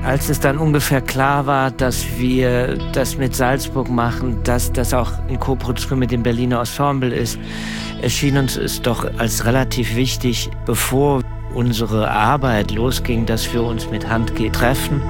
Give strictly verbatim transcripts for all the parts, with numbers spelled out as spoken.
Als es dann ungefähr klar war, dass wir das mit Salzburg machen, dass das auch in Koproduktion mit dem Berliner Ensemble ist, erschien uns es doch als relativ wichtig, bevor unsere Arbeit losging, dass wir uns mit Handke treffen.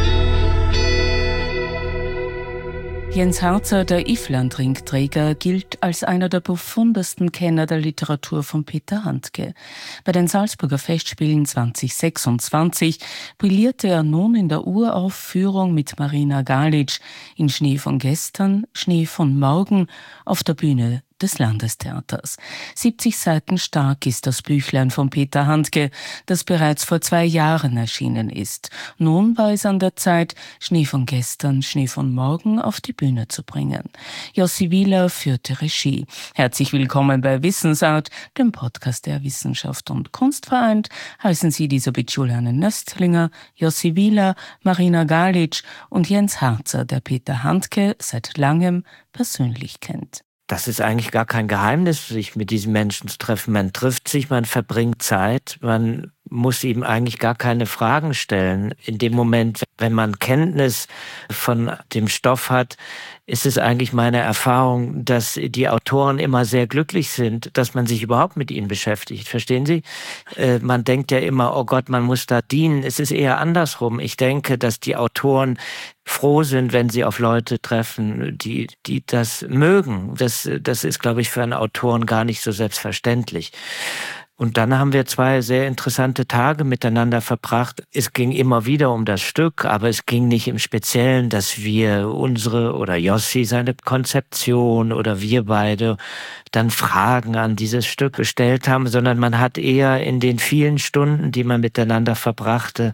Jens Harzer, der Iffland-Ringträger, gilt als einer der profundesten Kenner der Literatur von Peter Handke. Bei den Salzburger Festspielen zwanzig sechsundzwanzig brillierte er nun in der Uraufführung mit Marina Galic in Schnee von gestern, Schnee von morgen auf der Bühne des Landestheaters. siebzig Seiten stark ist das Büchlein von Peter Handke, das bereits vor zwei Jahren erschienen ist. Nun war es an der Zeit, Schnee von gestern, Schnee von morgen auf die Bühne zu bringen. Jossi Wieler führte Regie. Herzlich willkommen bei Wissensart, dem Podcast der Wissenschaft und Kunst vereint. Heißen Sie Elisabeth Juliane Nöstlinger, Jossi Wieler, Marina Galic und Jens Harzer, der Peter Handke seit langem persönlich kennt. Das ist eigentlich gar kein Geheimnis, sich mit diesen Menschen zu treffen. Man trifft sich, man verbringt Zeit, man muss ihm eigentlich gar keine Fragen stellen. In dem Moment, wenn man Kenntnis von dem Stoff hat, ist es eigentlich meine Erfahrung, dass die Autoren immer sehr glücklich sind, dass man sich überhaupt mit ihnen beschäftigt. Verstehen Sie? Äh, man denkt ja immer, oh Gott, man muss da dienen. Es ist eher andersrum. Ich denke, dass die Autoren froh sind, wenn sie auf Leute treffen, die, die das mögen. Das, das ist, glaube ich, für einen Autoren gar nicht so selbstverständlich. Und dann haben wir zwei sehr interessante Tage miteinander verbracht. Es ging immer wieder um das Stück, aber es ging nicht im Speziellen, dass wir unsere oder Jossi seine Konzeption oder wir beide dann Fragen an dieses Stück gestellt haben, sondern man hat eher in den vielen Stunden, die man miteinander verbrachte,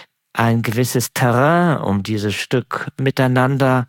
ein gewisses Terrain um dieses Stück miteinander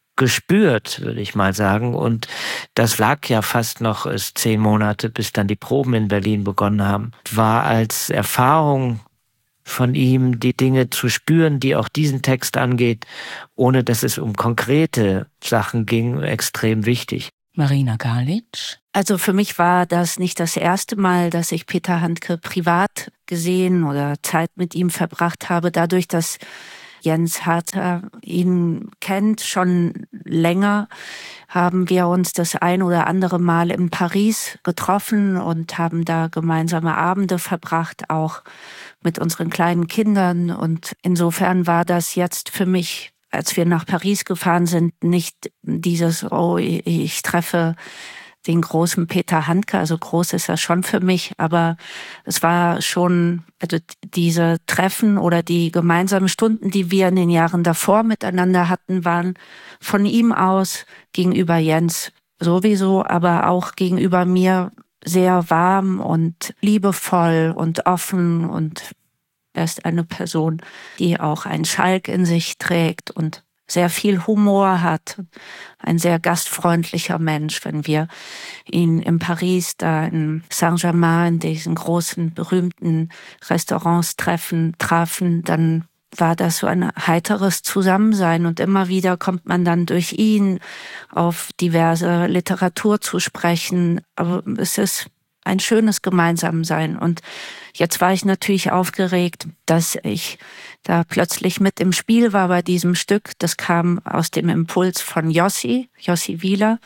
gespürt, würde ich mal sagen. Und das lag ja fast noch es zehn Monate, bis dann die Proben in Berlin begonnen haben. War als Erfahrung von ihm, die Dinge zu spüren, die auch diesen Text angeht, ohne dass es um konkrete Sachen ging, extrem wichtig. Marina Galic? Also für mich war das nicht das erste Mal, dass ich Peter Handke privat gesehen oder Zeit mit ihm verbracht habe. Dadurch, dass Jens Harzer ihn kennt schon länger, haben wir uns das ein oder andere Mal in Paris getroffen und haben da gemeinsame Abende verbracht, auch mit unseren kleinen Kindern. Und insofern war das jetzt für mich, als wir nach Paris gefahren sind, nicht dieses, oh, ich treffe den großen Peter Handke, also groß ist er schon für mich, aber es war schon, also diese Treffen oder die gemeinsamen Stunden, die wir in den Jahren davor miteinander hatten, waren von ihm aus gegenüber Jens sowieso, aber auch gegenüber mir sehr warm und liebevoll und offen, und er ist eine Person, die auch einen Schalk in sich trägt und sehr viel Humor hat, ein sehr gastfreundlicher Mensch. Wenn wir ihn in Paris, da in Saint-Germain, in diesen großen, berühmten Restaurants treffen, trafen, dann war das so ein heiteres Zusammensein. Und immer wieder kommt man dann durch ihn auf diverse Literatur zu sprechen. Aber es ist ein schönes Gemeinsamsein. Und jetzt war ich natürlich aufgeregt, dass ich da plötzlich mit im Spiel war bei diesem Stück. Das kam aus dem Impuls von Jossi, Jossi Wieler.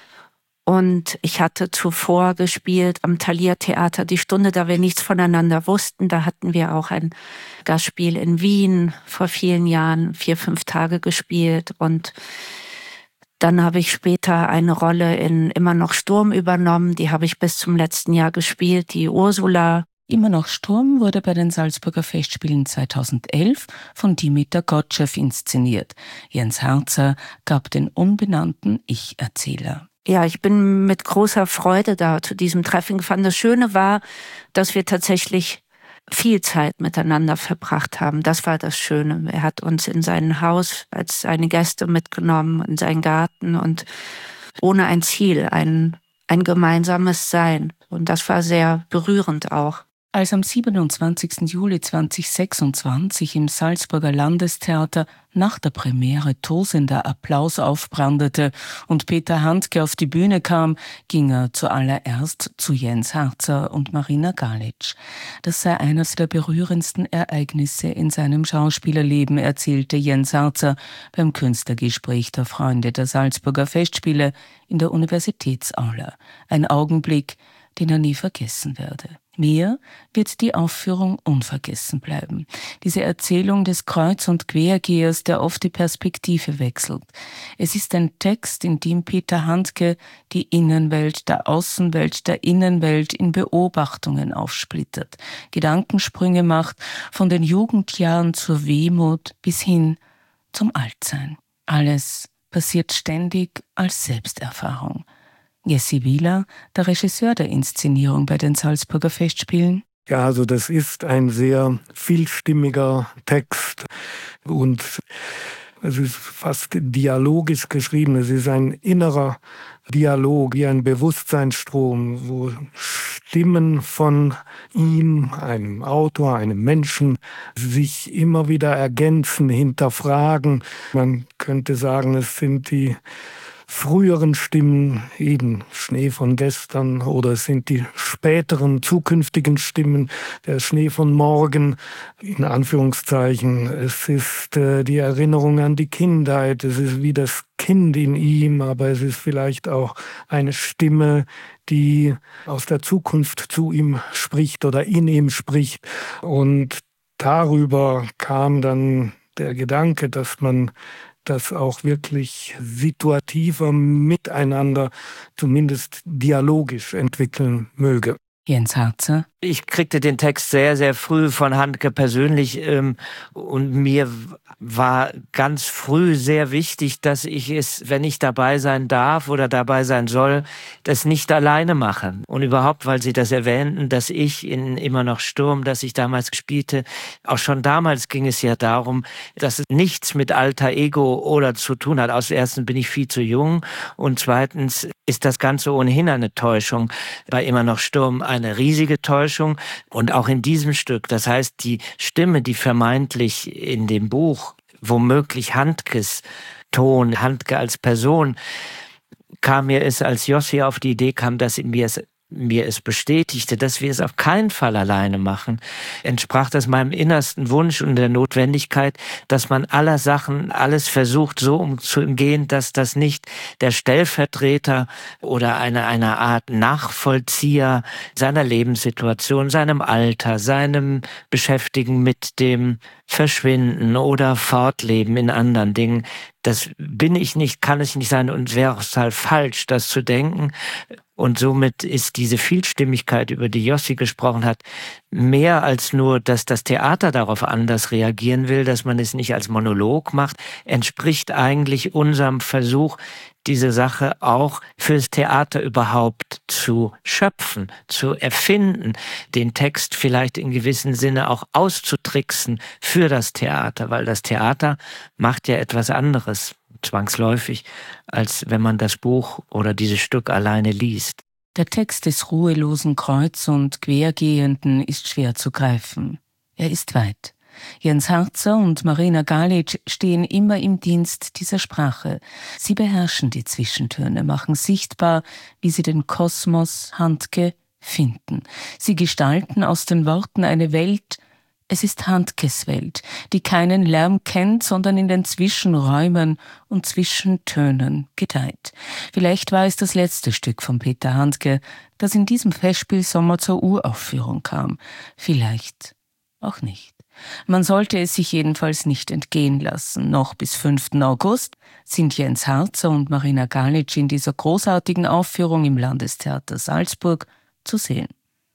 Und ich hatte zuvor gespielt am Thalia Theater Die Stunde, da wir nichts voneinander wussten. Da hatten wir auch ein Gastspiel in Wien vor vielen Jahren, vier, fünf Tage gespielt. Und dann habe ich später eine Rolle in Immer noch Sturm übernommen. Die habe ich bis zum letzten Jahr gespielt, die Ursula. Immer noch Sturm wurde bei den Salzburger Festspielen zweitausendelf von Dimitar Gottschew inszeniert. Jens Harzer gab den unbenannten Ich-Erzähler. Ja, ich bin mit großer Freude da zu diesem Treffen gefahren. Das Schöne war, dass wir tatsächlich viel Zeit miteinander verbracht haben. Das war das Schöne. Er hat uns in sein Haus als seine Gäste mitgenommen, in seinen Garten, und ohne ein Ziel, ein, ein gemeinsames Sein. Und das war sehr berührend auch. Als am siebenundzwanzigsten Juli zweitausendsechsundzwanzig im Salzburger Landestheater nach der Premiere tosender Applaus aufbrandete und Peter Handke auf die Bühne kam, ging er zuallererst zu Jens Harzer und Marina Galic. Das sei eines der berührendsten Ereignisse in seinem Schauspielerleben, erzählte Jens Harzer beim Künstlergespräch der Freunde der Salzburger Festspiele in der Universitätsaula. Ein Augenblick, den er nie vergessen werde. Mir wird die Aufführung unvergessen bleiben. Diese Erzählung des Kreuz- und Quergehers, der oft die Perspektive wechselt. Es ist ein Text, in dem Peter Handke die Innenwelt der Außenwelt der Innenwelt in Beobachtungen aufsplittert, Gedankensprünge macht, von den Jugendjahren zur Wehmut bis hin zum Altsein. Alles passiert ständig als Selbsterfahrung. Jesse Wieler, der Regisseur der Inszenierung bei den Salzburger Festspielen. Ja, also das ist ein sehr vielstimmiger Text und es ist fast dialogisch geschrieben. Es ist ein innerer Dialog, wie ein Bewusstseinsstrom, wo Stimmen von ihm, einem Autor, einem Menschen, sich immer wieder ergänzen, hinterfragen. Man könnte sagen, es sind die früheren Stimmen, eben Schnee von gestern, oder es sind die späteren, zukünftigen Stimmen, der Schnee von morgen, in Anführungszeichen. Es ist äh, die Erinnerung an die Kindheit, es ist wie das Kind in ihm, aber es ist vielleicht auch eine Stimme, die aus der Zukunft zu ihm spricht oder in ihm spricht. Und darüber kam dann der Gedanke, dass man das auch wirklich situativer miteinander, zumindest dialogisch entwickeln möge. Jens Harzer. Ich kriegte den Text sehr, sehr früh von Handke persönlich ähm, und mir war ganz früh sehr wichtig, dass ich es, wenn ich dabei sein darf oder dabei sein soll, das nicht alleine mache. Und überhaupt, weil Sie das erwähnten, dass ich in Immer noch Sturm, das ich damals spielte, auch schon damals ging es ja darum, dass es nichts mit Alter Ego oder zu tun hat. Aus erstens bin ich viel zu jung und zweitens ist das Ganze ohnehin eine Täuschung. Bei Immer noch Sturm eine riesige Täuschung. Und auch in diesem Stück, das heißt, die Stimme, die vermeintlich in dem Buch, womöglich Handkes Ton, Handke als Person, kam mir es, als Jossi auf die Idee kam, dass mir es mir es bestätigte, dass wir es auf keinen Fall alleine machen, entsprach das meinem innersten Wunsch und der Notwendigkeit, dass man aller Sachen, alles versucht so umzugehen, dass das nicht der Stellvertreter oder eine, eine Art Nachvollzieher seiner Lebenssituation, seinem Alter, seinem Beschäftigen mit dem Verschwinden oder Fortleben in anderen Dingen. Das bin ich nicht, kann ich nicht sein und wäre auch total falsch, das zu denken. Und somit ist diese Vielstimmigkeit, über die Jossi gesprochen hat, mehr als nur, dass das Theater darauf anders reagieren will, dass man es nicht als Monolog macht, entspricht eigentlich unserem Versuch, diese Sache auch fürs Theater überhaupt zu schöpfen, zu erfinden, den Text vielleicht in gewissem Sinne auch auszutricksen für das Theater, weil das Theater macht ja etwas anderes, zwangsläufig, als wenn man das Buch oder dieses Stück alleine liest. Der Text des ruhelosen Kreuz- und Quergehenden ist schwer zu greifen. Er ist weit. Jens Harzer und Marina Galic stehen immer im Dienst dieser Sprache. Sie beherrschen die Zwischentöne, machen sichtbar, wie sie den Kosmos Handke finden. Sie gestalten aus den Worten eine Welt, es ist Handkes Welt, die keinen Lärm kennt, sondern in den Zwischenräumen und Zwischentönen gedeiht. Vielleicht war es das letzte Stück von Peter Handke, das in diesem Festspielsommer zur Uraufführung kam. Vielleicht auch nicht. Man sollte es sich jedenfalls nicht entgehen lassen. Noch bis fünften August sind Jens Harzer und Marina Galic in dieser großartigen Aufführung im Landestheater Salzburg zu sehen.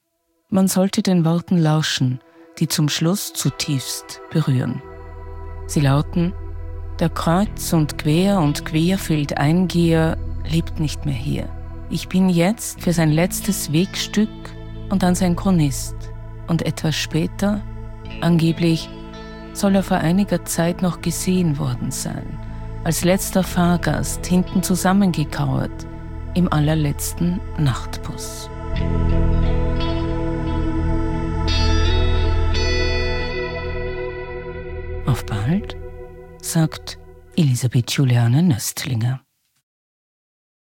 Man sollte den Worten lauschen, die zum Schluss zutiefst berühren. Sie lauten: Der Kreuz- und Quer- und Querfeldeingeher lebt nicht mehr hier. Ich bin jetzt für sein letztes Wegstück und dann sein Chronist. Und etwas später, angeblich, soll er vor einiger Zeit noch gesehen worden sein, als letzter Fahrgast hinten zusammengekauert im allerletzten Nachtbus. Auf bald, sagt Elisabeth Juliane Nöstlinger.